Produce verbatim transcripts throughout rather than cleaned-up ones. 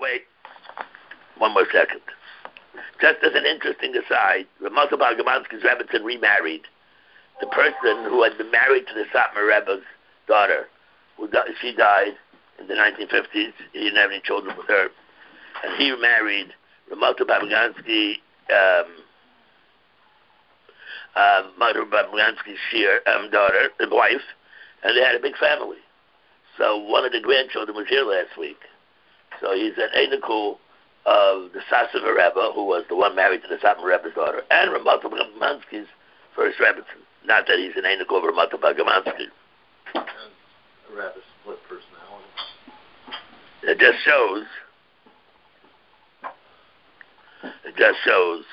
wait. One more second. Just as an interesting aside, Ramata Balgamansky's Rebbetzin remarried the person who had been married to the Satmar Rebbe's daughter. Who di- she died in the nineteen fifties. He didn't have any children with her. And he married Ramata Balgamansky, um, uh, Mother Balgamansky's sheer, um, daughter, and wife, and they had a big family. So one of the grandchildren was here last week. So he's an Einikul of the Sasav Rebbe, who was the one married to the Satmar Rebbe's daughter, and Ramata Balgamansky's first Rebbetzin. Not that he's an Einikul of Ramata Balgamansky. And a rather split personality. It just shows, it just shows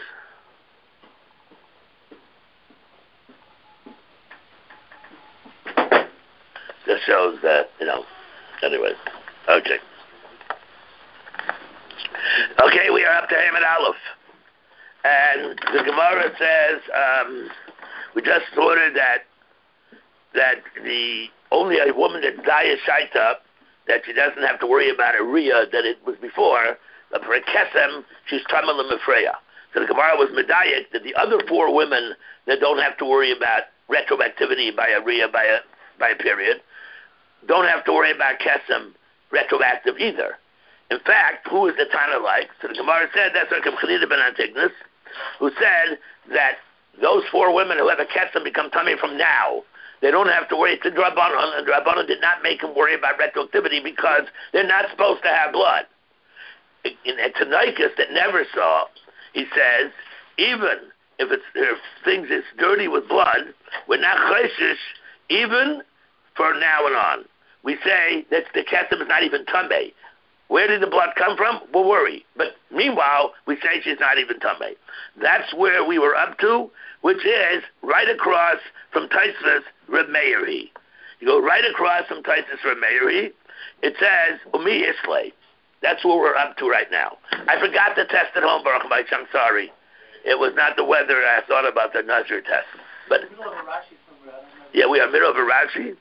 just shows that, you know, anyway, okay. Okay, we are up to Hamid Aleph. And the Gemara says, um, we just ordered that that the only a woman that's Daya Shaita, that she doesn't have to worry about a Riyah that it was before, but for a Kesem, she's Tamal Mefreya. So the Gemara was Medayik that the other four women that don't have to worry about retroactivity by a Riyah, by a, by a period, don't have to worry about Kesem retroactive either. In fact, who is the Tana like? So the Gemara said that's like Chalida ben Antigonus, who said that those four women who have a Kesem become tummy from now. They don't have to worry. It's a Drabanon, and Drabanon did not make them worry about retroactivity because they're not supposed to have blood. In a Tanaikas that never saw, he says, even if it's if things is dirty with blood, we're not chayshish, even for now and on. We say that the Kesem is not even Tameh. Where did the blood come from? We'll worry. But meanwhile, we say she's not even Tameh. That's where we were up to, which is right across from Taisvus Reb Meiri. You go right across from Taisvus Reb Meiri. It says, Umi Islay. That's where we're up to right now. I forgot to test at home, Baruch Mike. I'm sorry. It was not the weather. I thought about the Nazir test. But yeah, we are middle of a Rashi.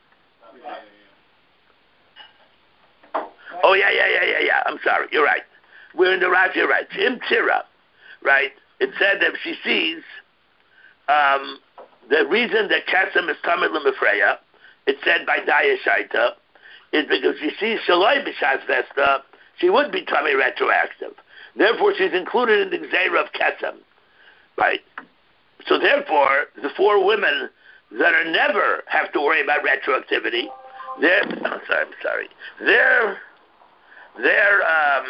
Oh, yeah, yeah, yeah, yeah, yeah. I'm sorry. You're right. We're in the Rashi, you're right. Jim Tira, right? It said that she sees um, the reason that Kesem is Tamid L'Mefreya, it's said by Daya Shaita, is because she sees Shaloi B'Shas Vesta, she would be Tamid retroactive. Therefore, she's included in the Gzeira of Kesem, right? So therefore, the four women that are never have to worry about retroactivity, they're, I'm sorry, I'm sorry, they're, they're, um,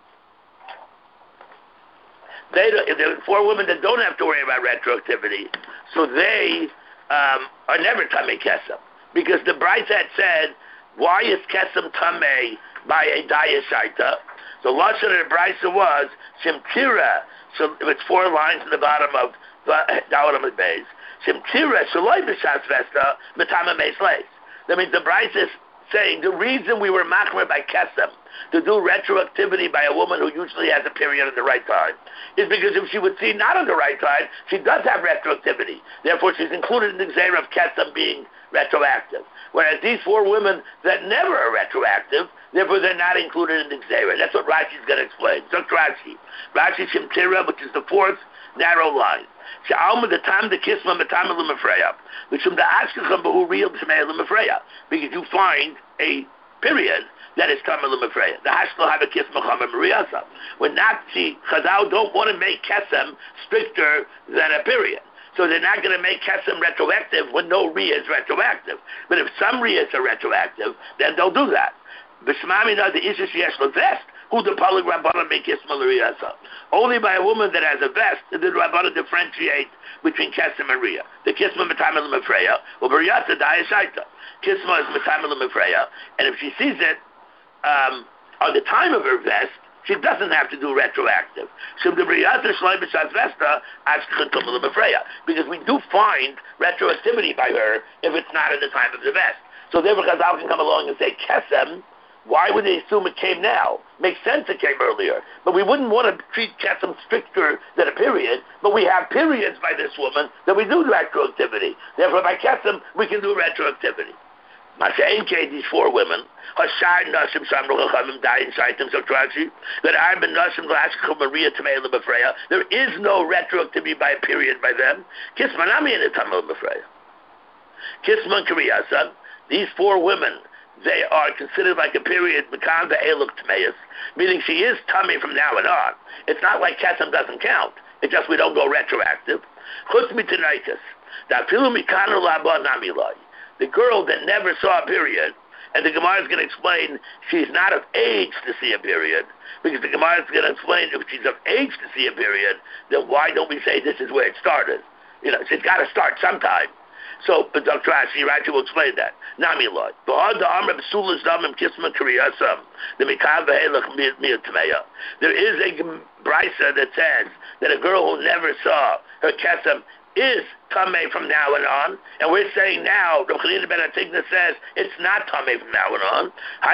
they, the four women that don't have to worry about retroactivity, so they um, are never Tamei Kesem. Because the Bryce had said, why is Kesem Tamei by a Daya Shaita? The Lashon of the Bryce was, Shemtira, so it's four lines in the bottom of Dawalam and Beis. Shemtira, Shaloi B'Shas Vesta, Metama Meis Leis. That means the Bryce is saying the reason we were machmer by Kesem to do retroactivity by a woman who usually has a period at the right time is because if she would see not at the right time, she does have retroactivity. Therefore, she's included in the Gzeira of Kesem being retroactive. Whereas these four women that never are retroactive, therefore they're not included in the Gzeira. That's what Rashi's going to explain. So Rashi. Rashi Shemtira, which is the fourth narrow line. Sha'alma the time the kisma metama l'mefreya, which from the ashkacham behu real b'shmei l'mefreya, because you find a period that is tama l'mefreya. The hashlo have a kisma chama meriyasa. When Nazi Chazal don't want to make kesem stricter than a period. So they're not going to make Kesem retroactive when no Riyah is retroactive. But if some Riyahs are retroactive, then they'll do that. B'shmamina the Isha sheyesh vest, who the Palik Rabbanan make Kisma l'Riyasa. Only by a woman that has a vest did the Rabbanan differentiate between Kesem and Riyah. The Kisma Metama l'Mefreya, or B'Riyasa Daya Shaita. Kisma is Metama l'Mefreya, and if she sees it um, on the time of her vest, she doesn't have to do retroactive. Because we do find retroactivity by her if it's not at the time of the vest. So therefore Chazal can come along and say, Kesem, why would they assume it came now? Makes sense it came earlier. But we wouldn't want to treat Kesem stricter than a period, but we have periods by this woman that we do retroactivity. Therefore by Kesem, we can do retroactivity. Masa'inke, these four women, Hashar Nashim Samru Chachamim Dayin Shaitim Sotrashi, that I've been Nashim Lashkum Maria Tamela Befreya. There is no retroactivity by a period by them. Kismanami in the Tamil Befreya. Kisman Kriyasa, these four women, they are considered like a period, Mekan Ve'eluk Tmeis, meaning she is tummy from now and on. It's not like Kesem doesn't count. It's just we don't go retroactive. Chutz Mitanaitis, Dafilu Mikanu Laba Namilai. The girl that never saw a period, and the Gemara is going to explain she's not of age to see a period, because the Gemara is going to explain if she's of age to see a period, then why don't we say this is where it started? You know, she's got to start sometime. So, but Doctor Rashi, Rashi will explain that. Nami Lord. The There is a brisa that says that a girl who never saw her kesem is tamei from now and on, and we're saying now, the Chalina ben Atigna says it's not tamei from now and on.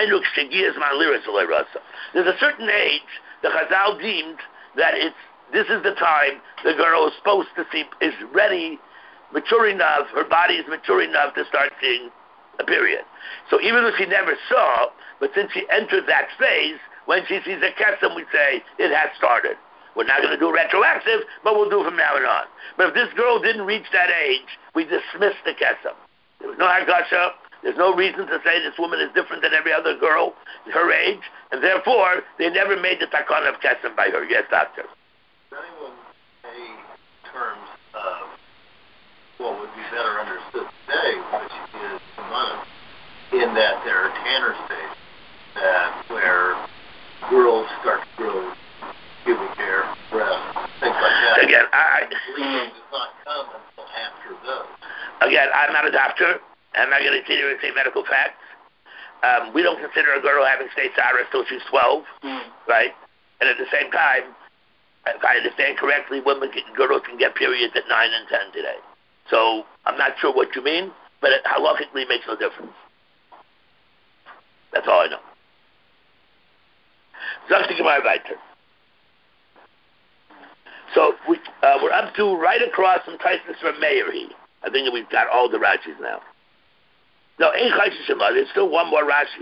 There's a certain age the Chazal deemed that it's this is the time the girl is supposed to see is ready, mature enough, her body is mature enough to start seeing a period. So even if she never saw, but since she entered that phase, when she sees a kesem, we say it has started. We're not going to do retroactive, but we'll do from now and on. But if this girl didn't reach that age, we dismiss the kesem. There was no hagasha. There's no reason to say this woman is different than every other girl her age, and therefore they never made the takon of kesem by her. Yes, doctor. Does anyone say terms of what would be better understood today, which is Samana, in that there are tanner states that where girls start to grow pubic hair, breasts, things like that. Again, I bleeding does not come until after those. Again, I'm not a doctor. I'm not going to sit here and say medical facts. Um, we don't consider a girl having state Cyrus till she's twelve, mm. right? And at the same time, if I understand correctly, women can, girls can get periods at nine and ten today. So I'm not sure what you mean, but it halachically makes no difference. That's all I know. So we, uh, we're up to right across from Taisus from Meiri. I think we've got all the Rashis now. No, there's still one more Rashi.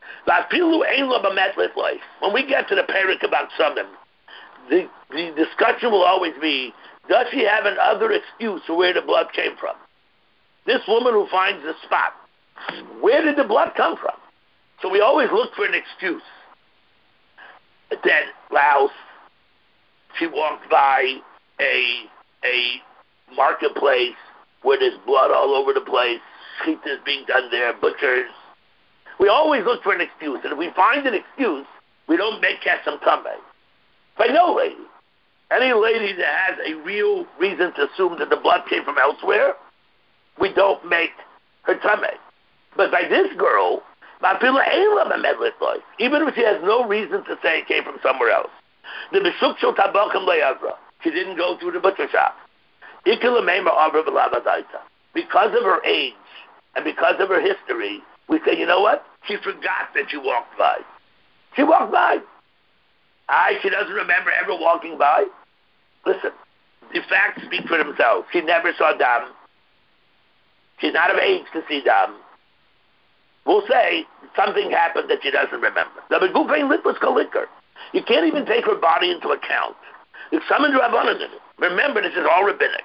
When we get to the parak about Sumim, the, the discussion will always be, does she have another excuse for where the blood came from? This woman who finds the spot, where did the blood come from? So we always look for an excuse. A dead louse. She walked by a a marketplace where there's blood all over the place. Shechita is being done there. Butchers. We always look for an excuse, and if we find an excuse, we don't make kesem tamei. By no lady, any lady that has a real reason to assume that the blood came from elsewhere, we don't make her tamei. But by this girl, even if she has no reason to say it came from somewhere else, the b'shukshul tabachim le'avra, she didn't go through the butcher shop. Because of her age and because of her history, we say, you know what? She forgot that she walked by. She walked by. I, she doesn't remember ever walking by. Listen, the facts speak for themselves. She never saw dam. She's not of age to see dam. We'll say something happened that she doesn't remember. You can't even take her body into account. There's some in Rabbanan in it. Remember, this is all rabbinic.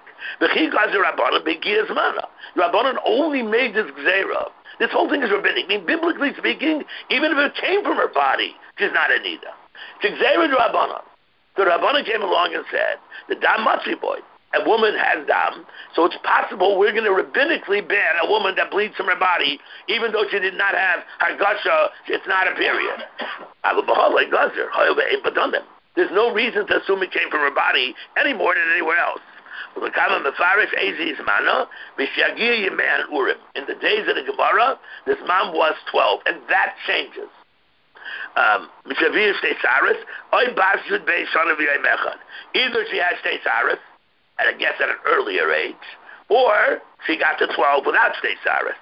Rabbanan only made this gzeira. This whole thing is rabbinic. I mean, biblically speaking, even if it came from her body, she's not a nida. It's gzeira to Rabbanan. So Rabbanan came along and said, the dam matzi boy, a woman has dam, so it's possible we're going to rabbinically ban a woman that bleeds from her body, even though she did not have hargasha, it's not a period. There's no reason to assume it came from her body any more than anywhere else. In the days of the Gemara, this mom was twelve, and that changes. Um, either she has Teisaris, and I guess at an earlier age, or she got to twelve without Teisaris.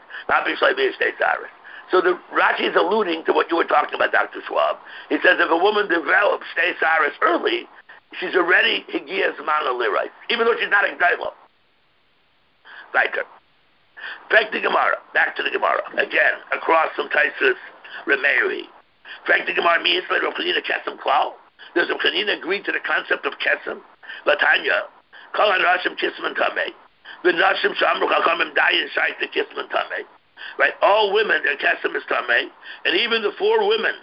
So the Rashi is alluding to what you were talking about, Doctor Schwab. He says if a woman develops Teisaris early, she's already Higias Mana Lirai, even though she's not a Gdaila. Like her. Back to Gemara. Back to the Gemara. Again, across some Taisus Remeiri. Back to Gemara. Mi Yisrael Rav Chanina Kesem Klal. Does Rav Chanina agree to the concept of Kesem? Latanya. Kol HaNashim Kisman Tamei. The Nashim Shamru Chachamim Dayin Shait the Kisman Tamei. Right? All women, their Kesem is Tamei. And even the four women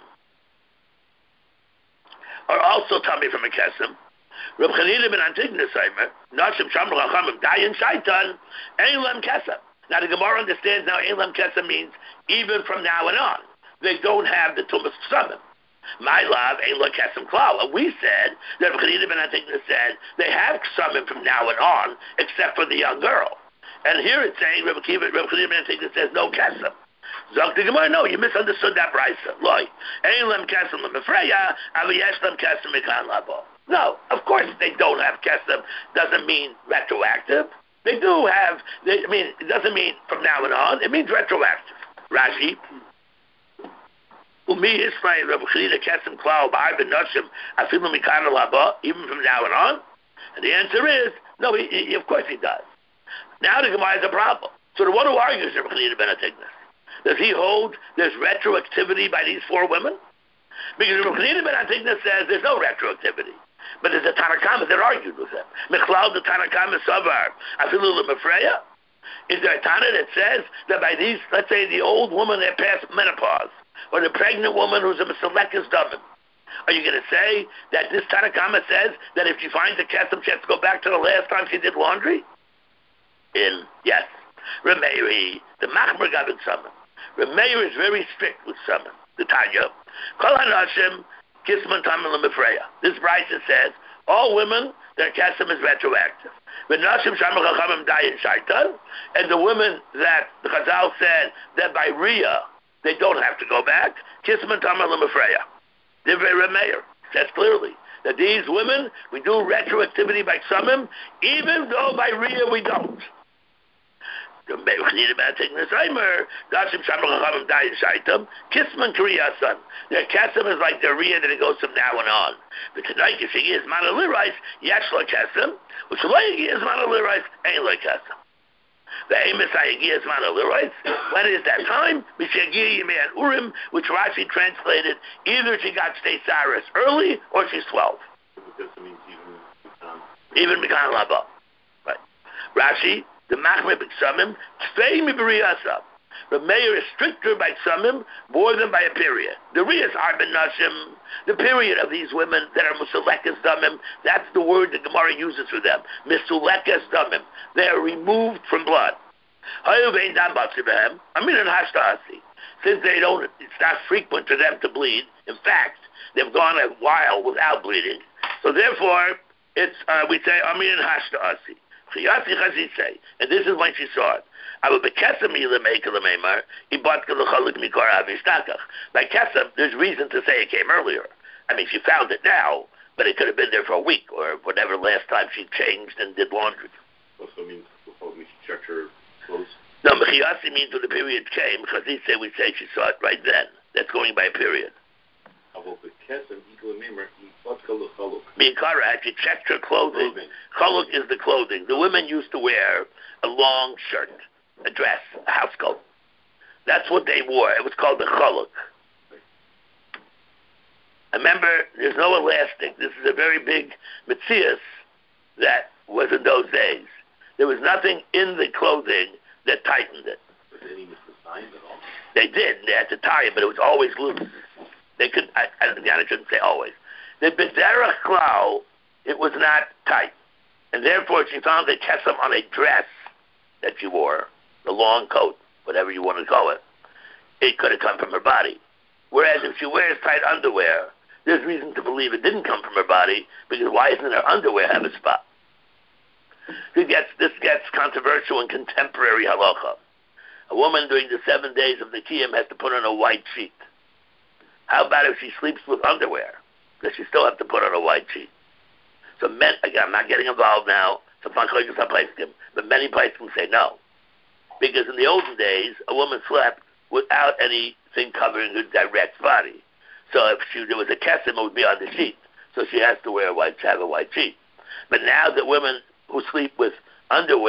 are also Tamei from a Kesem. Rav Chanina ben Antignas Eimer. Nashim Shamru Chachamim Dayin Shaitan. Eilam Kesem. Now the Gemara understands now Eilam Kesem means even from now and on. They don't have the Tumas Ksamim. My love, Eilam Kesem Klal. And we said, that Rav Chanina ben Antignas said, they have Ksamim from now and on, except for the young girl. And here it's saying, Rav Chanina ben Antignas says, no Kesem. Zog the Gemara, no, you misunderstood that brisa. Loi. Eilam Kesem Lemefreya, Aviyesh Lam Kesem Mikan Labo. No, of course they don't have Kesem. Doesn't mean retroactive. They do have, they, I mean, it doesn't mean from now and on. It means retroactive. Rashi. Umi Yisrael Rav Chanina Kesem Klal B'Ar B'Nashim Afilu Mikana Laba, even from now and on. And the answer is, no, he, he, of course he does. Now the Gemara has a problem. So the one who argues Rav Chanina ben Antignas, does he hold there's retroactivity by these four women? Because Rav Chanina ben Antignas says there's no retroactivity. But there's a Tanakama that argued with him. Mechlal the Tanakama Savar Afilu Lemefreya. Is there a Tana that says that by these, let's say the old woman that passed menopause, or the pregnant woman who's a Meselekes Damin, are you going to say that this Tanakama says that if she finds a Kesem, she has to go back to the last time she did laundry? In, yes. Remeiri, the Machmer Gavin Summon. Remeir is very strict with Summon. The Tanya. Kol HaNashim Kisman Tamim Lemefreya. This Brisa says, all women, their Kesem is retroactive. The Nashim Shamar Chachamim Dayin Shaitan, and the women that the Chazal said that by Riyah, they don't have to go back. Kisman Tamar Lemefreya. Divrei Remeir says clearly that these women, we do retroactivity by Samim, even though by Riyah we don't. Kisman Kriyasan. Their Kesem is like their Riyah that it goes from now and on. But tonight, if she is Manalirais, Yeshla Kesem, which is Manalirais, ain't like Kesem. The Amos Hayagiyas Manalirais. When is that time? Mishagiyah Yimei Urim, which Rashi translated, either she got Steisaris early or she's twelve. Because it means Even even Mikan Laba. Right. Rashi, the Machmer B'Ksamim, Tvei Mibriyasa. The mayor is stricter by Ksamim more than by a period. The Riyas Arben Nashim, the period of these women that are Musulekes Damim, that's the word the Gemara uses for them. Musulekes Damim. They are removed from blood. Since they don't, it's not frequent for them to bleed. In fact, they've gone a while without bleeding. So therefore, it's uh, we say Amin Hashtasi. And this is when she saw it. By Kesem, there's reason to say it came earlier. I mean, she found it now, but it could have been there for a week or whatever last time she changed and did laundry. Also means before we checked her clothes? No, Mechiyasi means when the period came, because he said we say she saw it right then. That's going by a period. Mikara had she checked her clothing. Chaluk is the clothing. The women used to wear a long shirt, a dress, a house coat. That's what they wore. It was called the chaluk. Remember, there's no elastic. This is a very big metzias that was in those days. There was nothing in the clothing that tightened it. But they didn't use the signs at all. They did. They had to tie it, but it was always loose. They could. I, I, I shouldn't say always. The bederach klau, it was not tight, and therefore she found the kesem on a dress that she wore, the long coat, whatever you want to call it. It could have come from her body. Whereas if she wears tight underwear, there's reason to believe it didn't come from her body, because why doesn't her underwear have a spot? This gets, this gets controversial in contemporary halacha. A woman during the seven days of the Kiyam has to put on a white sheet. How about if she sleeps with underwear? Does she still have to put on a white sheet? So men, again, I'm not getting involved now, so but many places can say no. Because in the olden days, a woman slept without anything covering her direct body. So if she, there was a kesem, it would be on the sheet. So she has to wear a white, have a white sheet. But now that women who sleep with underwear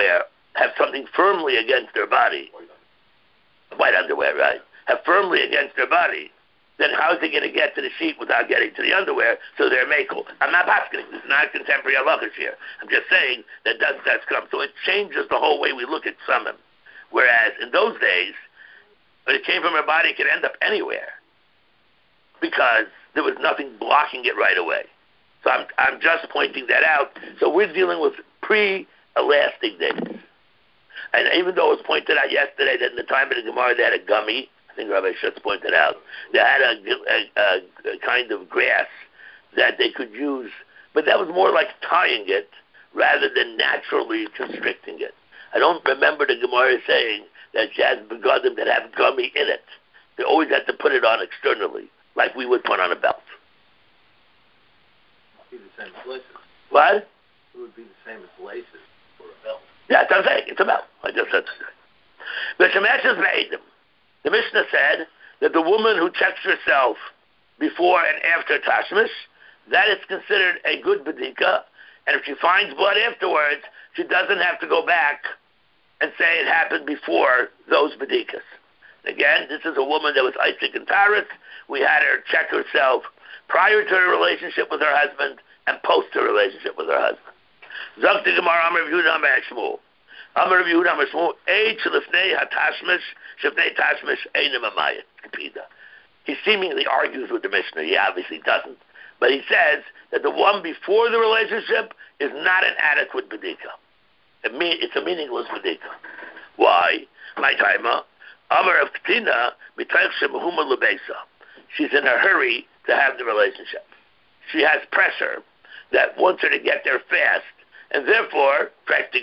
have something firmly against their body, white underwear, right? Have firmly against their body, then how is he going to get to the sheet without getting to the underwear? So they're makel. I'm not asking. This is not contemporary halachas here. I'm just saying that that's, that's come. So it changes the whole way we look at summon. Whereas in those days, when it came from her body, it could end up anywhere because there was nothing blocking it right away. So I'm I'm just pointing that out. So we're dealing with pre-elastic days. And even though it was pointed out yesterday that in the time of the Gemara they had a gummy, I think Rabbi Schutz pointed out, they had a, a, a, a kind of grass that they could use, but that was more like tying it rather than naturally constricting it. I don't remember the Gemara saying that she has begodim that have gummy in it. They always had to put it on externally, like we would put on a belt. It would be the same as laces. What? It would be the same as laces for a belt. Yeah, that's what I'm saying. It's a belt. I just said that. The Mishnah said that the woman who checks herself before and after Tashmish, that is considered a good bedika, and if she finds blood afterwards, she doesn't have to go back and say it happened before those bedikas. Again, this is a woman that was Isaac and Taris. We had her check herself prior to her relationship with her husband and post her relationship with her husband. Zok the Gemara Amar Rav Yehuda Amar Shmuel. Amar Rav Yehuda Amar Shmuel. Eid shelifnei hatashmish shefnei tashmish einim amayit kapida. He seemingly argues with the Mishnah. He obviously doesn't, but he says that the one before the relationship is not an adequate bedika. It mean, it's a meaningless bedika. Why? My timer. Amar of Katina mitayich shemahuma lebesa. She's in a hurry to have the relationship. She has pressure that wants her to get there fast, and therefore,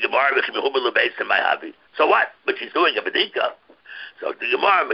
so what? But she's doing a bedika. So the Gemara,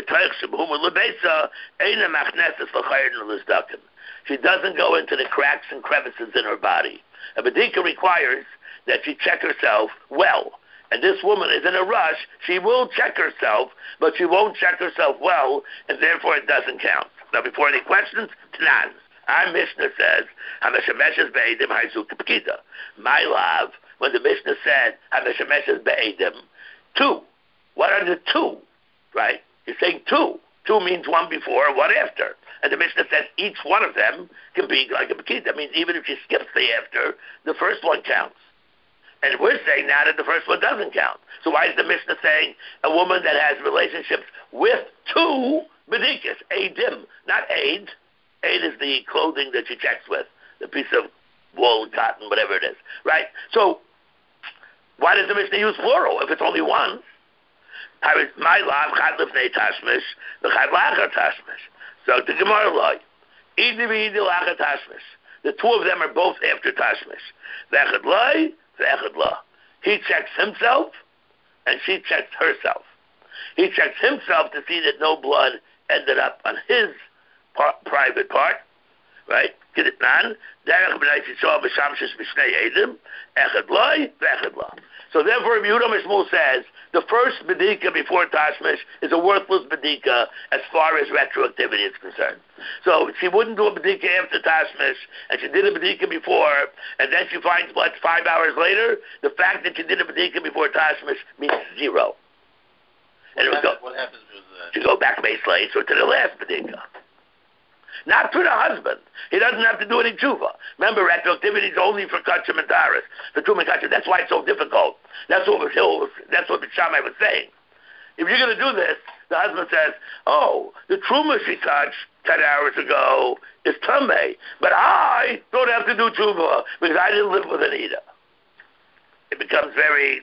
she doesn't go into the cracks and crevices in her body. A bedika requires that she check herself well. And this woman is in a rush. She will check herself, but she won't check herself well, and therefore it doesn't count. Now, before any questions, Tanan. Our Mishnah says, "Hameshemeshes be'edim ha'izuk p'kida." My love, when the Mishnah said, "Hameshemeshes be'edim," two. What are the two? Right? You're saying two. Two means one before, one after. And the Mishnah says each one of them can be like a p'kida. That means even if she skips the after, the first one counts. And we're saying now that the first one doesn't count. So why is the Mishnah saying a woman that has relationships with two bedikas, eidim, not aid? Aid is the clothing that she checks with, the piece of wool, cotton, whatever it is, right? So why does the Mishnah use plural if it's only one? My love, chad lifnei tashmish, v'chad lachar tashmish. So the Gemara lie, idi v'idi lachar tashmish. The two of them are both after tashmish. V'echad lie, v'echad la. He checks himself, and she checks herself. He checks himself to see that no blood ended up on his part, private part, right? Get it, man. So therefore, Yehuda Mishmul says the first bedika before Tashmish is a worthless bedika as far as retroactivity is concerned. So she wouldn't do a bedika after Tashmish, and she did a bedika before, and then she finds blood five hours later. The fact that she did a bedika before Tashmish means zero. And What, it would happens, go, what happens with that? she go back baseless or to the last bedika. Not to the husband. He doesn't have to do any tshuva. Remember, retroactivity is only for kachim and taras. For truma and kachim. That's why it's so difficult. That's what was, that's what Shammai was saying. If you're going to do this, the husband says, "Oh, the truma she touched ten hours ago is tamei, but I don't have to do tshuva because I didn't live with Anita." It becomes very.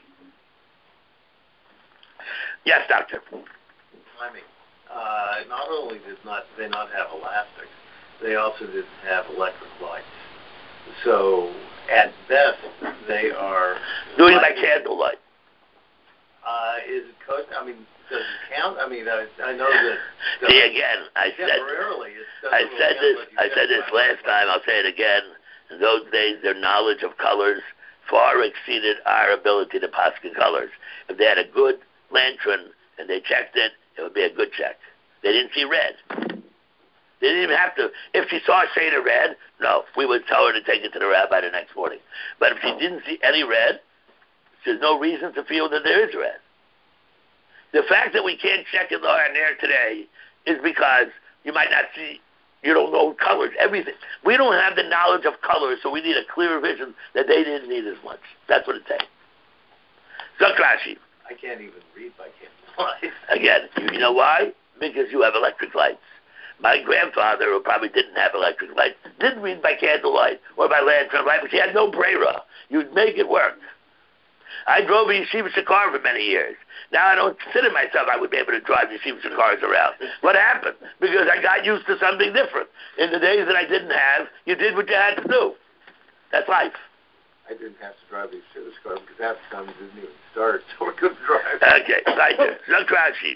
Yes, doctor. I mean, uh, not only did not they not have elastics, they also didn't have electric lights. So at best, they are doing it by candlelight. Uh, is it co- I mean, does it count? I mean, I, I know that. See again, I said. Temporarily, it doesn't I really said count, this. but you I get said this electric last time. I'll say it again. In those days, their knowledge of colors far exceeded our ability to paskin colors. If they had a good lantern and they checked it, it would be a good check. They didn't see red. They didn't even have to. If she saw a shade of red, no, we would tell her to take it to the rabbi the next morning. But if she didn't see any red, there's no reason to feel that there is red. The fact that we can't check in the Har Ner today is because you might not see, you don't know colors, everything. We don't have the knowledge of colors, so we need a clearer vision that they didn't need as much. That's what it's saying. Zok Rashi. I can't even read by candlelight. Again, you know why? Because you have electric lights. My grandfather, who probably didn't have electric lights, didn't read by candlelight or by lantern light, but he had no brera. You'd make it work. I drove a Yeshiva car for many years. Now I don't consider myself I would be able to drive Yeshiva cars around. What happened? Because I got used to something different. In the days that I didn't have, you did what you had to do. That's life. I didn't have to drive the Yeshiva car because that time didn't even start, so we couldn't drive. Okay, right there. Zok Rashi.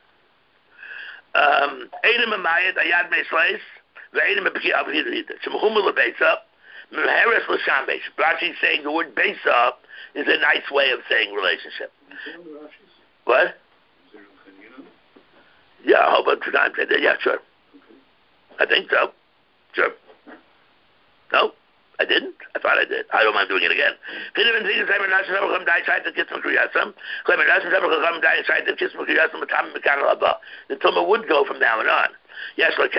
Um, Eidim Amayat Ayad Meisleis, Veidim Apki Avhid Rita. Shemahum Lebeisa, Meheres L'Shambesh. Rashi's saying the word Beisa is a nice way of saying relationship. What? Yeah, a whole bunch of times I did. Yeah, sure. I think so. Sure. No? I didn't? I thought I did. I don't mind doing it again. The Tumah would go from now and on. Yes, that's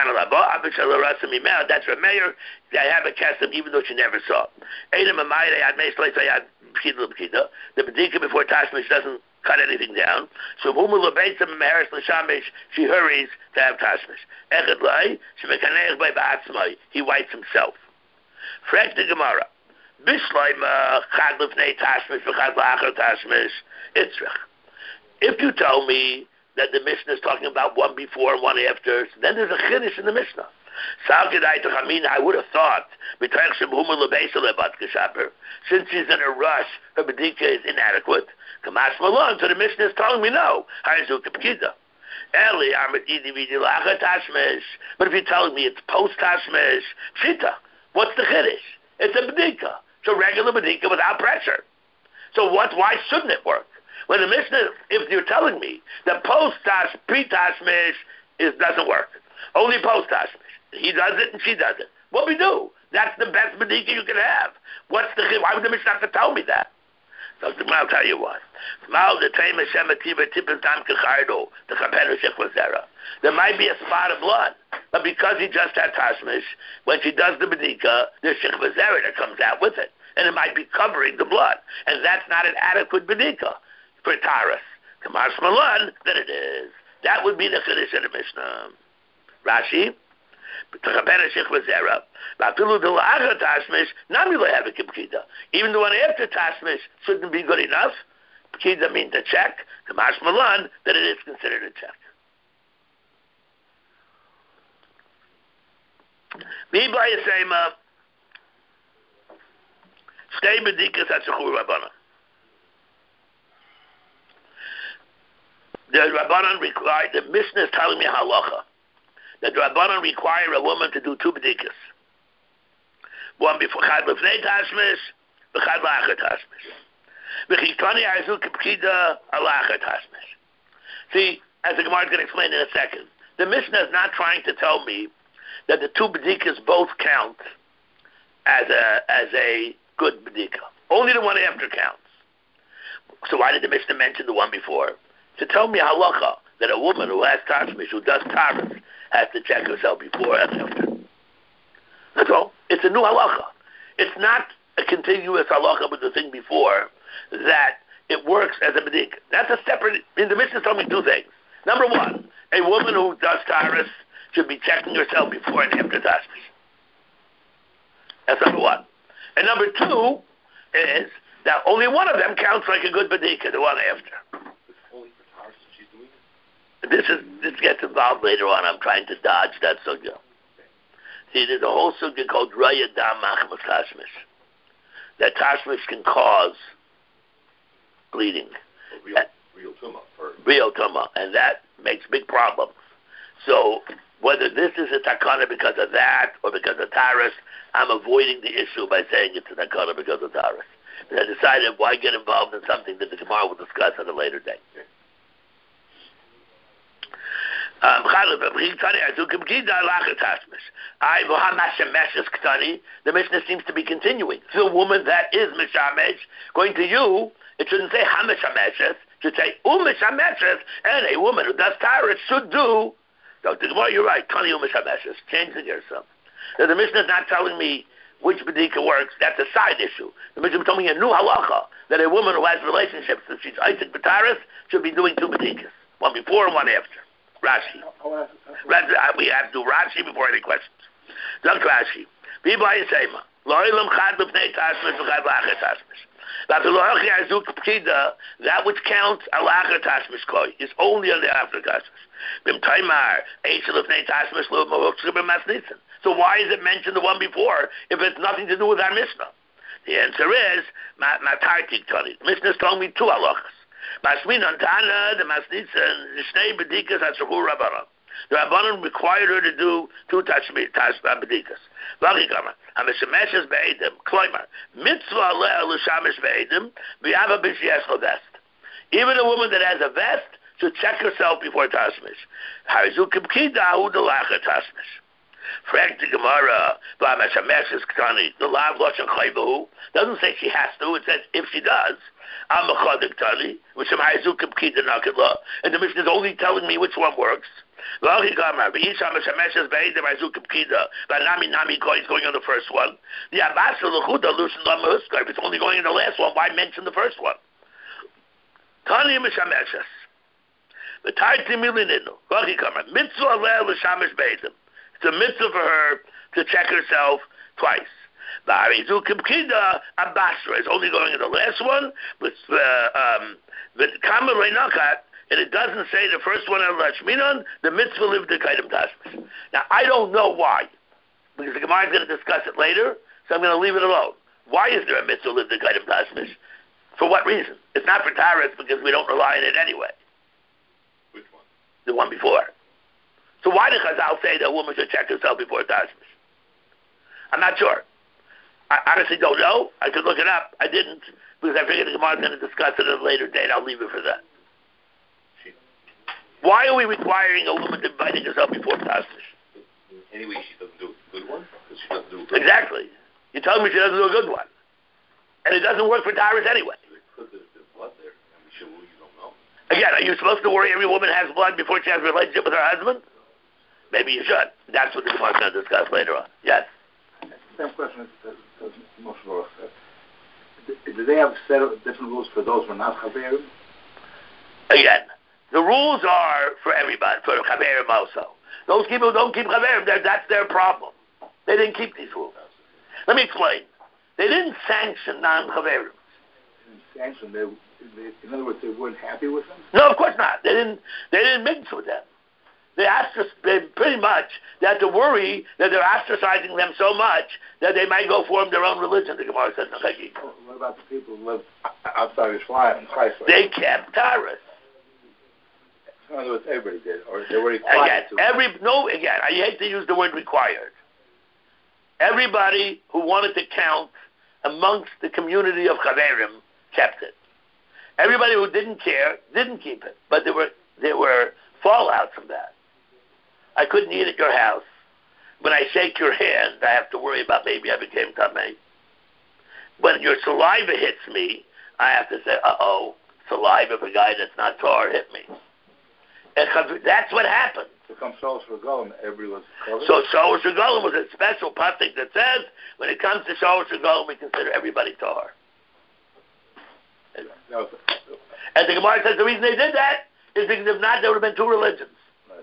her mayor. I have a kesem even though she never saw. The Bedika before Tashmish doesn't cut anything down. So she hurries to have Tashmish. He wipes himself. Frag the Gemara. If you tell me that the Mishnah is talking about one before and one after, then there's a chiddush in the Mishnah. I would have thought, since she's in a rush, her bedika is inadequate. Kamash Malon, so the Mishnah is telling me no. But if you're telling me it's post Tashmish, Pshita, what's the chiddush? It's a bedika. It's a regular bedika without pressure. So what? Why shouldn't it work? When the Mishnah, if you're telling me that post Tash, pre-Tashmish is doesn't work, only post Tashmish. He does it and she does it. What we do? That's the best bedika you can have. What's the? Why would the Mishnah have to tell me that? So I'll tell you why. There might be a spot of blood, but because he just had Tashmish, when she does the bedika, there's shechva zera that comes out with it, and it might be covering the blood, and that's not an adequate bedika for taras. Kamash Malan, then it is. That would be the chiddush of the Mishnah. Rashi. Even the one after Tashmish shouldn't be good enough. Pkida means a check. Kamash Malan, that it is considered a check. Miba Yisema, stay bedikas atzachur Rabbanan. The Rabbanan required, the Mishnah is telling me halacha, that the Rabbanan require a woman to do two bedikas. One before Chad Lefnei Tashmish, Chad La'achar Tashmish. V'chitani arzu k'pkida ala'achar Tashmish. See, as the Gemara is going to explain in a second, the Mishnah is not trying to tell me that the two bedikas both count as a as a good bedika. Only the one after counts. So why did the Mishnah mention the one before? To tell me halacha that a woman who has tashmish, who does taras, has to check herself before and after. That's all. It's a new halacha. It's not a continuous halacha with the thing before that it works as a bedika. That's a separate. In the Mishnah told me two things. Number one, a woman who does taras should be checking herself before and after tashmish. That's number one. And number two is that only one of them counts like a good bedika, the one after. Only for taras she's doing it? This is this gets involved later on. I'm trying to dodge that sugya. See, there's a whole sugya called Raya Dam Machmas Tashmish. That tashmish can cause bleeding. A real, real tumah. Real tumah. And that makes big problems. So whether this is a takana because of that or because of taras, I'm avoiding the issue by saying it's a takana because of taras. But I decided why get involved in something that the Gemara will discuss at a later date. Um, the Mishnah seems to be continuing. The woman that is Mishamesh, going to you, it shouldn't say Hamishameshes, it should say Umishameshes, and a woman who does Taharat should do. Doctor Gemara, you're right, Tani Umishameshes. Change it yourself. Now, the Mishnah is not telling me which Bedika works. That's a side issue. The Mishnah told me a new halacha that a woman who has relationships, if she's Isaac B'taris, should be doing two Bedikas, one before and one after. Rashi. We have to do Rashi before any questions. Dr. Rashi. That which counts alacha tashmish koi is only on the after tashmish. So why is it mentioned the one before if it's nothing to do with our Mishnah? The answer is matartik tani. The Mishnah is telling me two halachas. Masminan Tana, the Masnitzan, the Shnei Bedikas, Ashahu Rabbanan. The Rabbanan required her to do two Bedikas. Vachikama, Hameshameshes Be'edim, Kloimer, Mitzvah Le'el L'Shamesh Be'edim, V'yava B'Shiesh Vest. Even a woman that has a vest should check herself before Tashmish. Harizu Kibkida Hu Delacha Tashmish. Frank the Gemara, V'Hameshameshes Ktani, the Lav Loshan Chayvahu, doesn't say she has to, it says if she does. And the Mishnah is only telling me which one works. If it's going on the first one, if it's only going in the last one, why mention the first one? It's a mitzvah for her to check herself twice. The Harizu Kibkida Abasra is only going in the last one, but uh, um, the Kamal Reinakat, and it doesn't say the first one on Lashminon, the mitzvah lived the Kaidim Tashmish. Now, I don't know why, because the Gemara is going to discuss it later, so I'm going to leave it alone. Why is there a mitzvah lived the Kaidim Tashmish? For what reason? It's not for Taharat, because we don't rely on it anyway. Which one? The one before. So why did Chazal say that a woman should check herself before Tashmish? I'm not sure. I honestly don't know. I could look it up. I didn't, because I figured the Gemara is going to discuss it at a later date. I'll leave it for that. Why are we requiring a woman to inviting herself before Tashmish? Anyway, she doesn't do a good one? Because she doesn't do a good exactly. One. You're telling me she doesn't do a good one. And it doesn't work for Taharat anyway. Because there's, there's blood there. And we should, you don't know. Again, are you supposed to worry every woman has blood before she has a relationship with her husband? Maybe you should. That's what the Gemara is going to discuss later on. Yes? Same question as most of us. Do they have a set of different rules for those who are not Chaverim? Again, the rules are for everybody, for Chaverim also. Those people who don't keep Chaverim, that's their problem. They didn't keep these rules. Let me explain. They didn't sanction non-Chaverim. They didn't sanction. They, they, in other words, they weren't happy with them? No, of course not. They didn't. They didn't mix with them. They ostrac- they pretty much they had to worry that they're ostracizing them so much that they might go form their own religion. The Gemara says, oh, what about the people who live outside Israel and Christ? They kept Taharat. In other words, everybody did, or they were required again, to. Every no, again, I hate to use the word required. Everybody who wanted to count amongst the community of Chaverim kept it. Everybody who didn't care didn't keep it, but there were there were fallouts from that. I couldn't eat at your house. When I shake your hand, I have to worry about maybe I became tamei. When your saliva hits me, I have to say, uh-oh, saliva of a guy that's not tar hit me. And that's what happened. So come Sholos Regalim, everybody was covered? So Sholos Regalim was a special pasuk that says, when it comes to Sholos Regalim, we consider everybody tar. Yeah, that was a, and the Gemara says the reason they did that is because if not, there would have been two religions.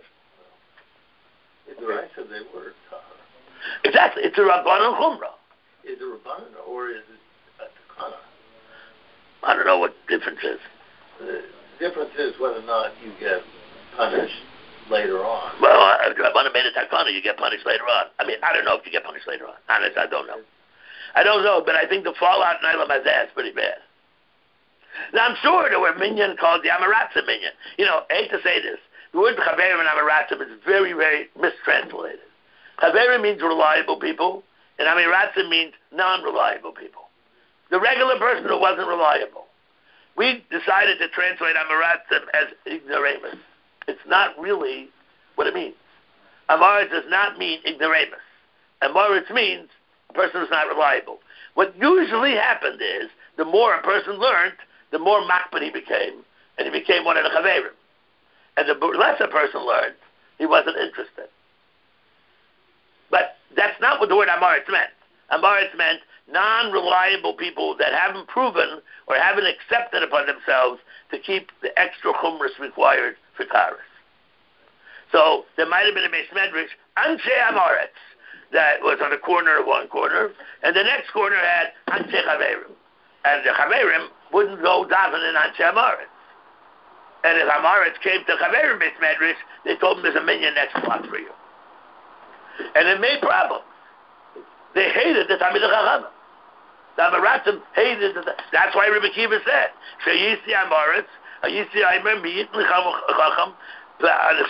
It's right, so they were tar. Exactly. It's a Rabbanan Chumrah. Is it Rabbanan or is it a Takana? I don't know what difference is. The difference is whether or not you get punished later on. Well, uh, Rabbanan made a Takana, you get punished later on. I mean, I don't know if you get punished later on. Honestly, I don't know. I don't know, but I think the fallout in Eilam Hazeh is pretty bad. Now, I'm sure there were minion called the Amaratza minion. You know, I hate to say this. The word Chaverim and Amaratza is very, very mistranslated. Chaverim means reliable people, and Amaratza means non-reliable people. The regular person who wasn't reliable. We decided to translate Amaratza as ignoramus. It's not really what it means. Amaretz does not mean ignoramus. Amaretz means a person who's not reliable. What usually happened is, the more a person learned, the more makbid he became, and he became one of the chaverim. And the less a person learned, he wasn't interested. But that's not what the word amaretz meant. Amaretz meant non-reliable people that haven't proven or haven't accepted upon themselves to keep the extra chumras required for taras. So there might have been a Beis Medrash, Anshe Amaretz, that was on the corner of one corner, and the next corner had Anshe Chaverim. And the Chaverim wouldn't go daven in Anshe Amaretz. And if Amaretz came to Chaverim Beis Medrash, they told him there's a minyan next block for you. And it made problems. They hated the Talmidei Chachamim. The Amaratzim hated the... That's why Rebbe Kiva said, Sheyisi Amaretz, Ayisi Aimer, Miyit Chacham, he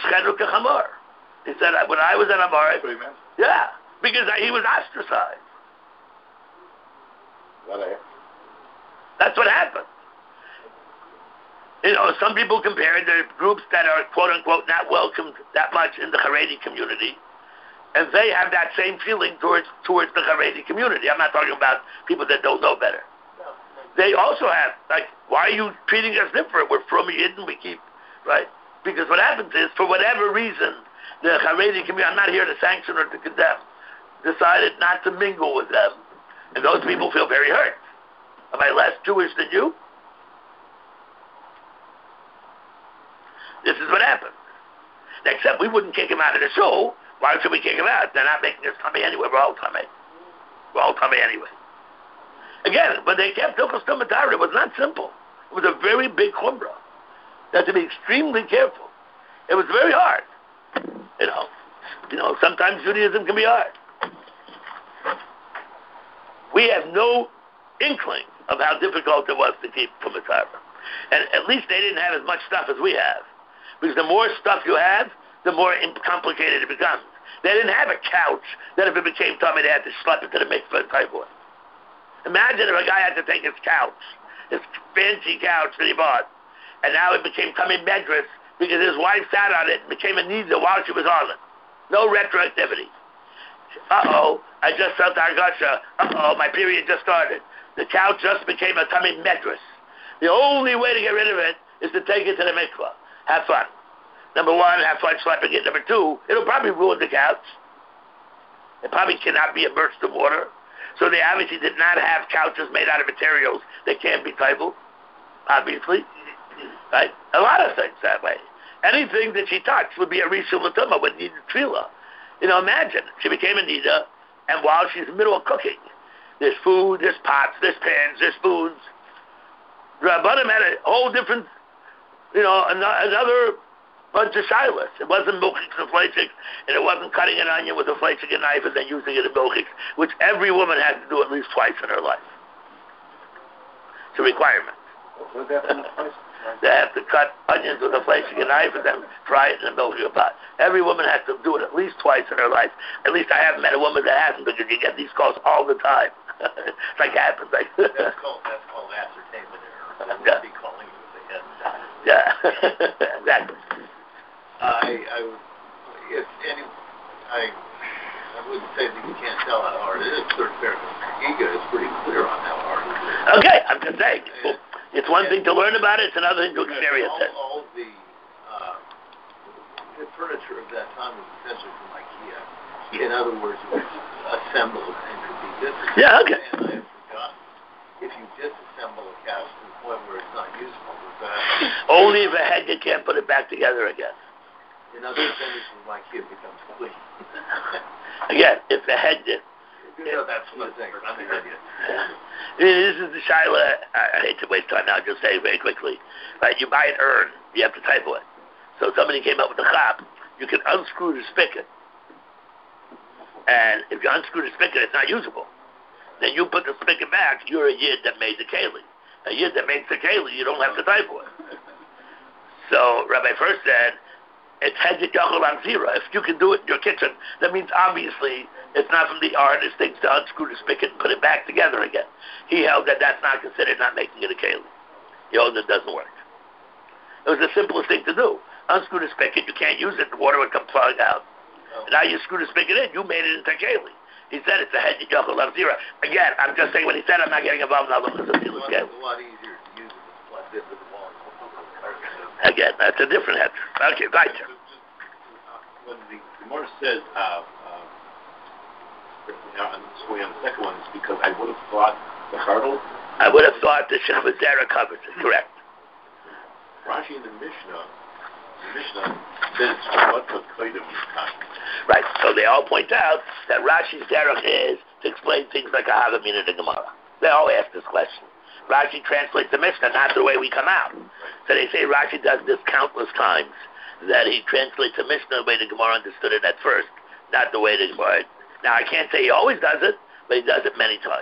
said, when I was at Amaretz, yeah, because I, he was ostracized. That's what happened. You know, some people compare the groups that are quote-unquote not welcomed that much in the Haredi community, and they have that same feeling towards towards the Haredi community. I'm not talking about people that don't know better. They also have, like, why are you treating us different? We're from Yidden, we keep, right? Because what happens is, for whatever reason, the Haredi community, I'm not here to sanction or to condemn, decided not to mingle with them. And those people feel very hurt. Am I less Jewish than you? This is what happened. Except we wouldn't kick him out of the show. Why should we kick him out? They're not making us tummy anyway. We're all tummy. We're all tummy anyway. Again, when they kept Hilchos Tumas Tahara, it was not simple. It was a very big chumrah. You have to be extremely careful. It was very hard. You know, you know. Sometimes Judaism can be hard. We have no inkling of how difficult it was to keep Tumas Tahara. And at least they didn't have as much stuff as we have. Because the more stuff you have, the more complicated it becomes. They didn't have a couch that if it became tummy, they had to schlep it to the mikveh and type of. Imagine if a guy had to take his couch, his fancy couch that he bought, and now it became tummy medress because his wife sat on it and became a nida while she was on it. No retroactivity. Uh-oh, I just felt argasha. Uh-oh, my period just started. The couch just became a tummy medress. The only way to get rid of it is to take it to the mikveh. Have fun. Number one, have fun schlepping it. Number two, it'll probably ruin the couch. It probably cannot be immersed in water. So they obviously did not have couches made out of materials that can't be titled, obviously. Right? A lot of things that way. Anything that she touched would be a rishul l'tumah, would need tefillah. You know, imagine, she became a nida, and while she's in the middle of cooking, there's food, there's pots, there's pans, there's spoons. Rabbanim had a whole different, you know, another bunch of shilas. It wasn't milchiks and fleischik, and it wasn't cutting an onion with a fleischik and knife and then using it in milchiks, which every woman has to do at least twice in her life. It's a requirement. They have to cut onions with a fleischik and knife and then fry it in a milchik pot. Every woman has to do it at least twice in her life. At least I haven't met a woman that hasn't, because you get these calls all the time. It's like it happens. Like that's called that's called ascertainment error. Yeah. Be calling you if they hadn't done it. Yeah, exactly. I, I, if any, I, I wouldn't say that you can't tell how hard it is. Third Giga is pretty clear on how hard it is. Okay, I'm just saying. And, it's one and, thing to learn about it; it's another thing to experience all, it. All the, uh, the furniture of that time was essentially from IKEA. In other words, it was assembled and could be disassembled. Yeah, okay. And I have forgotten, if you disassemble a couch to the point where it's not useful, is that only if a head you can't put it back together again. in other words, my kid becomes clean. Again, if the head did. You know, that's what I'm saying. I'm the idiot. This is the shaila. I, I hate to waste time now. I'll just say it very quickly. Right, you buy an urn, you have to type it. So somebody came up with a chop. You can unscrew the spigot, and if you unscrew the spigot, it's not usable. Then you put the spigot back. You're a yid that made the keli. A yid that makes the keli, you don't have to type it. So Rabbi first said, it's hedget yachol on zira. If you can do it in your kitchen, that means obviously it's not from the hardest things to unscrew the spigot and put it back together again. He held that that's not considered not making it a keli. He held it doesn't work. It was the simplest thing to do. unscrew the spigot, you can't use it, the water would come flowing out. And now you screw the spigot in, you made it into keli. He said it's a head yochel of zero. Again, I'm just saying when he said I'm not getting involved in other ones. It's a lot easier to use it with flat dip with the wall. Again, that's a different head. Okay, right. When the Gemara says, uh, uh, on the second one, it's because I would have thought the hurdle. I would have thought the Shechvazera covers it. Correct. Rashi in the Mishnah, the Mishnah says what the kodim is. Right. So they all point out that Rashi's derech is to explain things like a Haggamin in the Gemara. They all ask this question. Rashi translates the Mishnah not the way we come out. So they say Rashi does this countless times, that he translates the Mishnah the way the Gemara understood it at first, not the way the Gemara. Now I can't say he always does it, but he does it many times.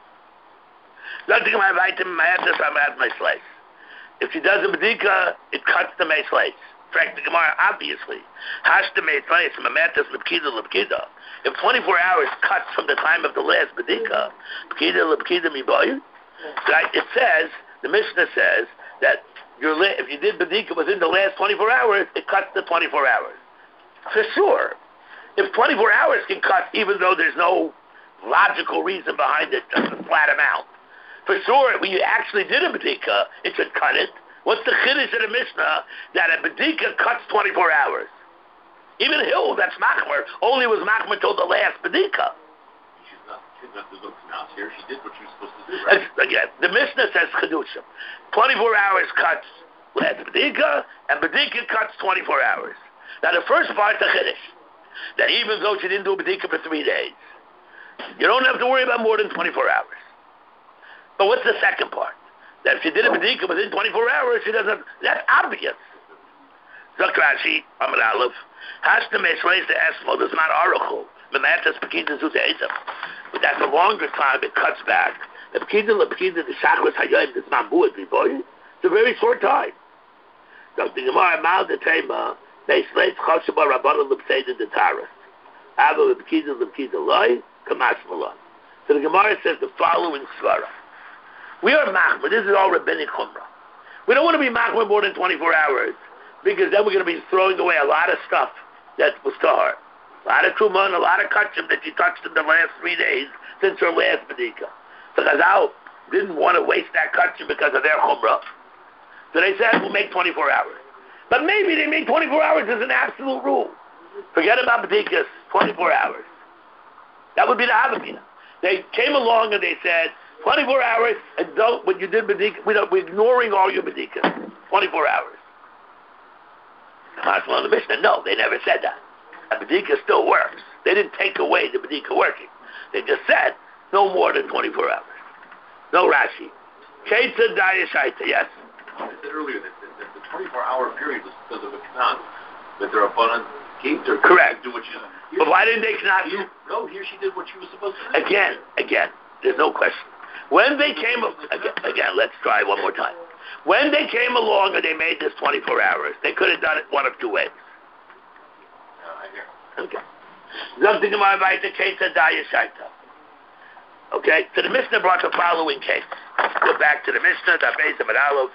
If she does a bedika, it cuts the may slice. Correct the Gemara, obviously. Hash the may slice from a matas lepkida lepkida. If twenty-four hours cuts from the time of the last bedika, pkida lepkida miboy, right? It says, the Mishnah says that your if you did bedika within the last twenty-four hours, it cuts the twenty-four hours. For sure. If twenty-four hours can cut, even though there's no logical reason behind it, just a flat amount. For sure, when you actually did a bedika, it should cut it. What's the chiddush of the Mishnah that a bedika cuts twenty-four hours? Even Hill, that's machmer, only was machmer till the last bedika. She's not, she's not, there's no pronounce here. She did what she was supposed to do, right? That's, again, the Mishnah says chidushim. twenty-four hours cuts last bedika, and bedika cuts twenty-four hours. Now the first part, the chiddush, that even though she didn't do a bedika for three days, you don't have to worry about more than twenty-four hours. But what's the second part? That if she did a bedika within twenty-four hours, she doesn't. That's obvious. Zakrashi, Amar Aleph, Hashta Meshlays the Esmo does not oracle. Mematas Pekida Zut Eitam. But that's a longer time. It cuts back. The Pekida Lepekida the Shachos Hayoim does not do it before you. It's a very short time. So the Gemara Mal the Tema Meshlays Choshabar Rabbana Lepseda the Taras. Ava Lepekida Lepekida Loi Kamash Malon. So the Gemara says the following svara. We are machmer. This is all rabbinic chumrah. We don't want to be machmer more than twenty-four hours, because then we're going to be throwing away a lot of stuff that was tahar. A lot of truma and a lot of kachim that she touched in the last three days since her last bedika. So Chazal didn't want to waste that kachim because of their chumrah. So they said, we'll make twenty-four hours. But maybe they make twenty-four hours as an absolute rule. Forget about bedikas, twenty-four hours. That would be the Havamina. They came along and they said, twenty-four hours, and don't, when you did bedika, we don't, we're ignoring all your bedikas. twenty-four hours. On the Mishnah, no, they never said that. A bedika still works. They didn't take away the bedika working. They just said, no more than twenty-four hours. No Rashi. Keitza Dayashaita, yes? I said earlier that, that, that the twenty-four hour period was because of a knas, that their opponent gave her. Correct. Do what she, but why didn't they knas? Here, no, here she did what she was supposed to do. Again, again, there's no question. When they came, again, again, let's try one more time. When they came along and they made this twenty-four hours, they could have done it one of two ways. No, I hear. Okay. Okay, so the Mishnah brought the following case. Go back to the Mishnah, the Beis Aleph.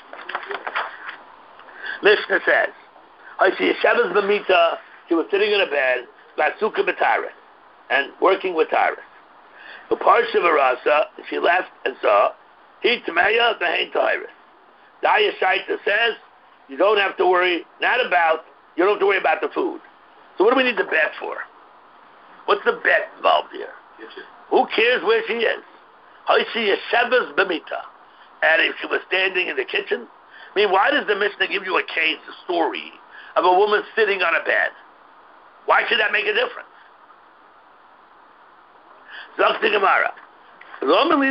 Mishnah says, I see a Shabbos B'mita, she was sitting in a bed, Basuka B'taris, and working with Taris. The Parsha Varasa, she left and saw, he Tameya Behain Taris. Daya Shaita says, you don't have to worry, not about, you don't have to worry about the food. So what do we need the bet for? What's the bet involved here? Who cares where she is? I see a Shabbos B'mita. And if she was standing in the kitchen, I mean, why does the Mishnah give you a case, a story, of a woman sitting on a bed? Why should that make a difference? Zok the Gemara. Listen,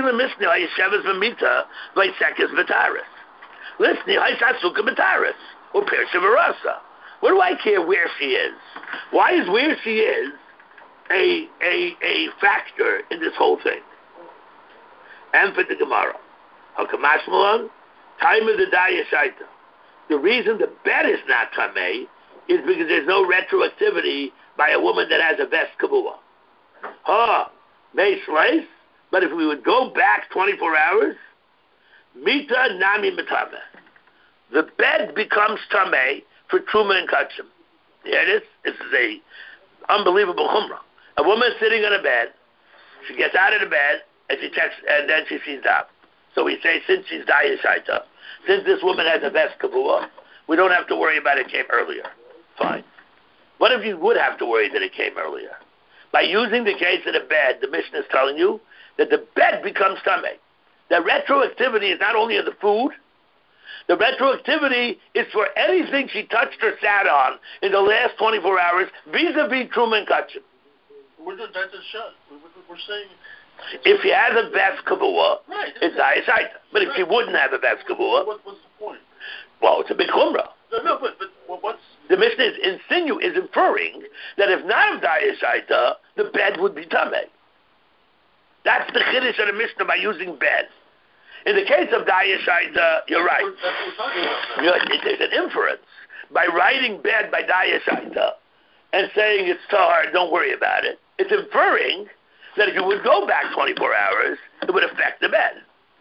or Pershavarasa. What do I care where she is? Why is where she is a a a factor in this whole thing? And for the Gemara, Hakamash Malon, time of the Daya Shaita. The reason the bet is not Tamei is because there's no retroactivity by a woman that has a vest kavua. Ha, may slice, but if we would go back twenty-four hours, Mita Nami Matame. The bed becomes Tamei for Truma and Kachim. Here it is. This is a unbelievable chumrah. A woman is sitting on a bed. She gets out of the bed and she checks, and then she sees Dab. So we say, since she's Daya Shaita, since this woman has a best kavua, we don't have to worry about it came earlier. Fine. What if you would have to worry that it came earlier? By using the case of the bed, the Mishnah is telling you that the bed becomes tamei. The retroactivity is not only of the food. The retroactivity is for anything she touched or sat on in the last twenty-four hours, vis-a-vis Truma and Kachim. We're doing that shot. We're saying if she has a best kavua, right, it's Daya Shaita. But if right. she wouldn't have a best kavua, what, what's the point? Well, it's a big chumrah. No, no, but, but what's... The Mishnah is, insinu, is inferring that if not of Daya Shaita, the bed would be tamei. That's the chiddush of the Mishnah by using bed. In the case of Daya Shaita, you're right. That's what we're talking about. You're, there's an inference. By writing bed by Daya Shaita and saying it's tahar, don't worry about it, it's inferring that if you would go back twenty-four hours, it would affect the bed.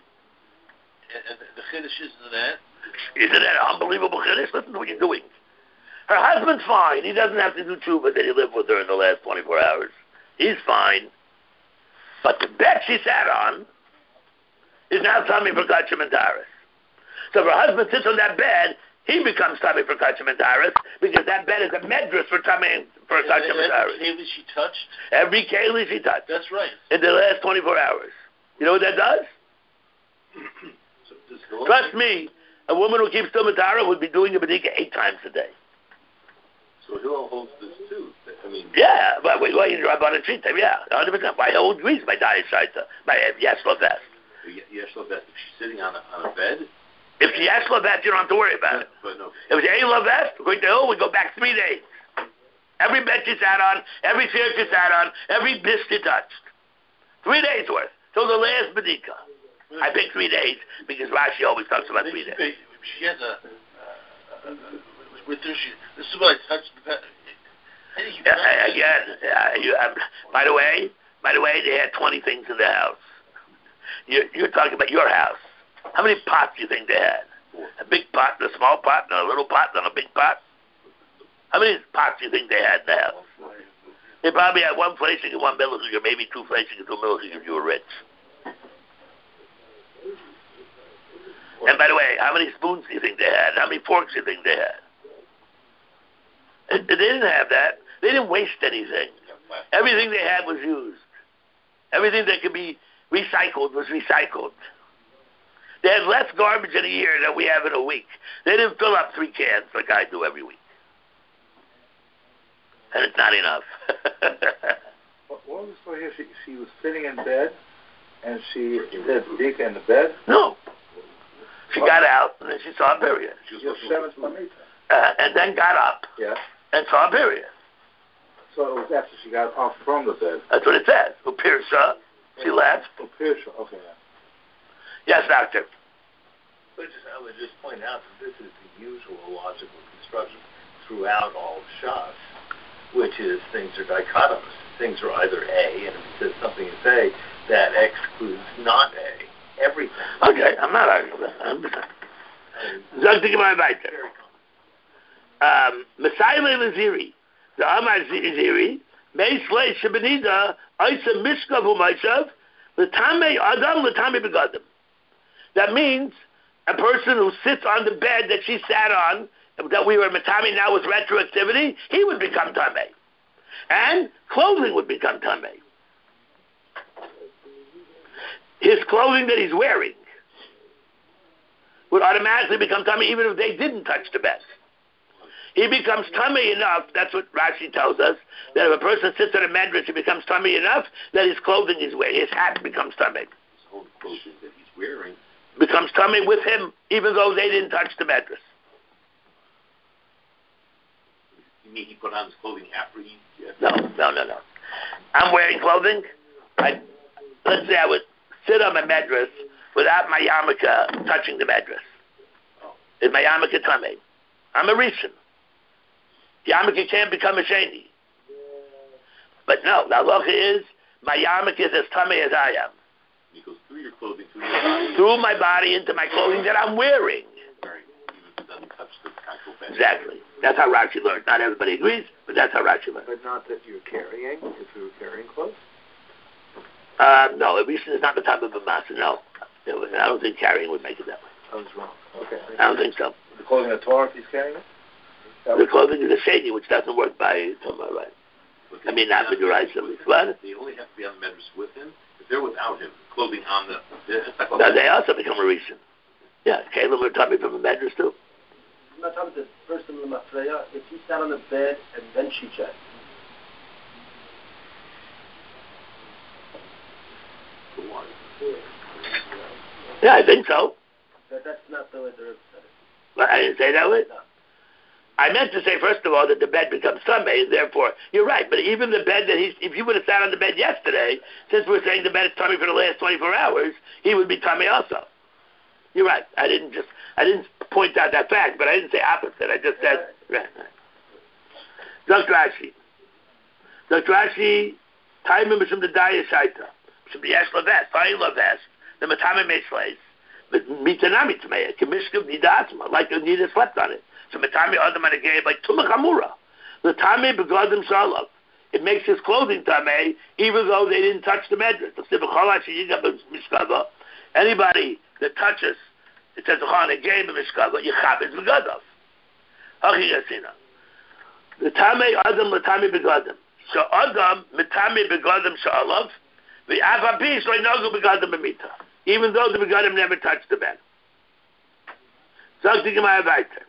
And, and the chiddush isn't that? Isn't that an unbelievable chiddush? Listen to what you're doing. Her husband's fine. He doesn't have to do tshuva that he lived with her in the last twenty-four hours. He's fine. But the bed she sat on is now tummy for Kachim and Taras. So if her husband sits on that bed, he becomes tummy for Kachim and Taras because that bed is a medrash for tummy for Kachim and Taras. Every keli she touched? Every keli she touched. That's right. In the last twenty-four hours. You know what that does? So does Trust me, a woman who keeps tummy Tara would be doing a bedika eight times a day. So Hillel holds this too. I mean, yeah, but wait, wait, you're about to treat them, yeah, one hundred percent. Why hold agrees by Daya Shaita, by Yesh Lovest. Yesh Lovest, if she's sitting on a, on a bed? If she Yesh Lovest, you don't have to worry about it. But no. If it's A Lovest, according to Hill, we go back three days. Every bed she sat on, every chair she sat on, every dish she touched. Three days worth, till the last bedika. I pick three days because Rashi always talks about three days. She has a... Uh, uh, with her, she, this is what I touched the bed. Yeah, again, yeah, you, um, by the way, by the way, they had twenty things in their house. You're, you're talking about your house. How many pots do you think they had? A big pot, and a small pot, and a little pot, and a big pot? How many pots do you think they had in the house? They probably had one fleshing and one millisig, or maybe two fleshing and two millisig if you were rich. And by the way, how many spoons do you think they had? How many forks do you think they had? They didn't have that. They didn't waste anything. Everything they had was used. Everything that could be recycled was recycled. They had less garbage in a year than we have in a week. They didn't fill up three cans like I do every week. And it's not enough. What was the story here? She, she was sitting in bed, and she did Dika in the bed? No. She got out, and then she saw a period. She was seven uh, and then got up. Yeah. And saw a period. So it was after she got off from the bed. That's what it says. Upirsa. She left. Upirsa. Okay. Yes, doctor. But just, I would just point out that this is the usual logical construction throughout all of Shas, which is things are dichotomous. Things are either A, and if it says something is A, that excludes not A. Everything. Okay, I'm not arguing with that. I'm just saying. Think about it. Um, Messiah Laziri, the Amar Ziri, May Slay Shabanida, Isa Mishkav Umaishav, Latame Adam, Latame Begadim. That means a person who sits on the bed that she sat on, that we were Matame now with retroactivity, he would become Tameh. And clothing would become Tameh. His clothing that he's wearing would automatically become Tameh even if they didn't touch the bed. He becomes tummy enough, that's what Rashi tells us, that if a person sits on a medrash, he becomes tummy enough that his clothing is wearing, his hat becomes tummy. His whole clothing that he's wearing becomes tummy with him, even though they didn't touch the medrash. You mean he put on his clothing after he... Yeah. No, no, no, no. I'm wearing clothing. I, let's say I would sit on my medrash without my yarmulke touching the medrash. Oh. Is my yarmulke tummy? I'm a rishon. Yarmulke can't become a sheni. But no, the halacha is, my yarmulke is as tummy as I am. It goes through your clothing, through your body. Through my body into my clothing that I'm wearing. Right. Even if it doesn't touch the actual bed. Exactly. That's how Rashi learned. Not everybody agrees, but that's how Rashi learned. But not that you're carrying, if you were carrying clothes? Uh, no, at least it's not the type of a masa, no. It was, I don't think carrying would make it that way. I was wrong. Okay. I don't think so. The clothing of Torah, if he's carrying it? The clothing is a shady, which doesn't work by Tumah, right? I mean, not with your eyes. What? They only have to be on the medrash with him. If they're without him, clothing on the... No, they also become a reason. Yeah, Caleb would taught me from a medrash too. I'm not talking about the person in the mafreya. If he sat on the bed and then she checked. Yeah, I think so. That, that's not the way the Rebbe said it. But I didn't say that way? No. I meant to say, first of all, that the bed becomes Sunday, and therefore, you're right, but even the bed that he's, if you would have sat on the bed yesterday, since we're saying the bed is tummy for the last twenty-four hours, he would be tummy also. You're right. I didn't just, I didn't point out that fact, but I didn't say opposite. I just said, right. Doctor Rashi. Doctor Rashi, time mishum the daya shaita. Mishum the yesh laves, fine laves, the matame meishleis, but mitanami tmeya, kemishkav nidatzma, like the nida slept on it. So matame adam on a gay, like tumah chamura. The tame begodim shalav. It makes his clothing tame, even though they didn't touch the medrash. Anybody that touches, it says a gay b'mishkava, yichab is begodav. Hachi yasina. The tame adam l'tame begodim. So adam mitame begodim shalav, the avapi shlo nogu begodim b'mita. Even though the begodim never touched the bed. Zog the Gemara weiter.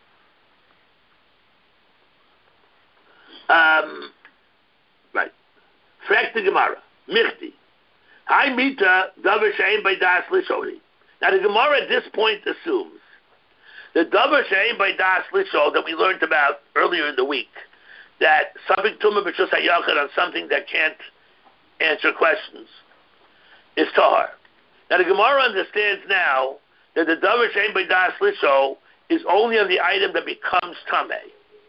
Um, right. Frag the Gemara. Michti. Hi mita davar shein by das lisholi. Now the Gemara at this point assumes that davar shein by das lishol that we learned about earlier in the week, that something tumah b'shus hayachid on something that can't answer questions is tahar. Now the Gemara understands now that the davar shein by das lishol is only on the item that becomes tameh.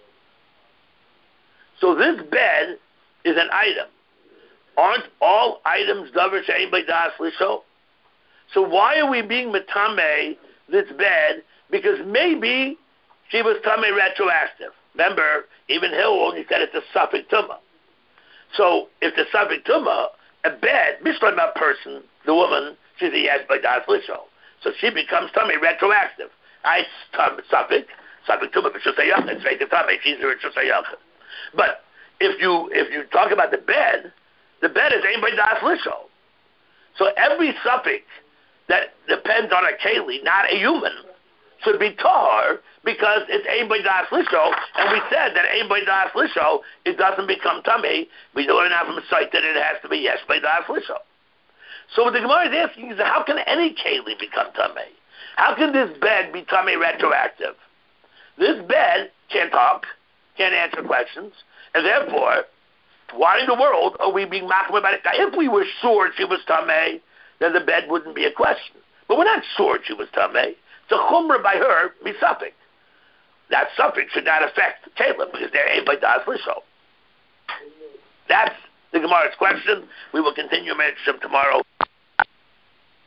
So this bed is an item. Aren't all items davar shein by das lishol? So why are we being metame this bed? Because maybe she was tameh retroactive. Remember, even Hill only said it's a suffix tumah. So if the suffix tumah, a bed, mishlema person, the woman, she's a yes by das lishol. So she becomes tameh retroactive. I suffix, suffix tumah b'shus hayachid. It's right to tameh. She's a b'shus hayachid. But if you if you talk about the bed, the bed is aimed by das lishol. So every suffix that depends on a keli, not a human, should be tahar because it's aimed by das lishol. And we said that aimed by das lishol, it doesn't become tamei. We know it now from a site that it has to be yes by das lishol. So what the Gemara is asking is, how can any keli become tamei? How can this bed be tamei retroactive? This bed can't talk, can't answer questions, and therefore, why in the world are we being machmir about it? If we were sure she was tamei, then the bed wouldn't be a question. But we're not sure she was tamei. It's a chumrah by her, misafik. That suffix should not affect Caleb because they're aimed by das lishol. That's the Gemara's question. We will continue Menachem tomorrow.